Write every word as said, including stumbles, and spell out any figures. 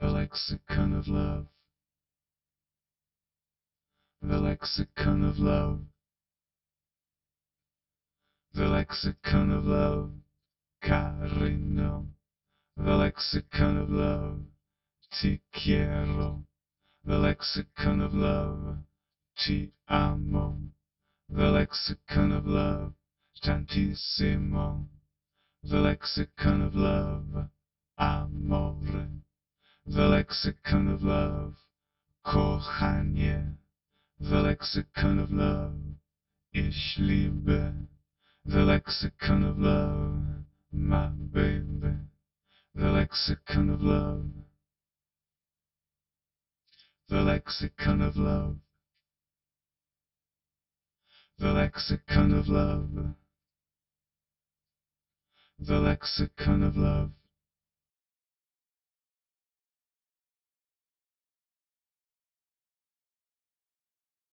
The lexicon of love. The lexicon of love. The lexicon of love. Carino. The lexicon of love. Ti quiero. The lexicon of love. Ti amo. The lexicon of love. Tantissimo. The lexicon of love. Amore. The lexicon of love. Kochanie. The lexicon of love. Ich liebe. The lexicon of love. My baby. The lexicon of love. The lexicon of love. The lexicon of love. The lexicon of love.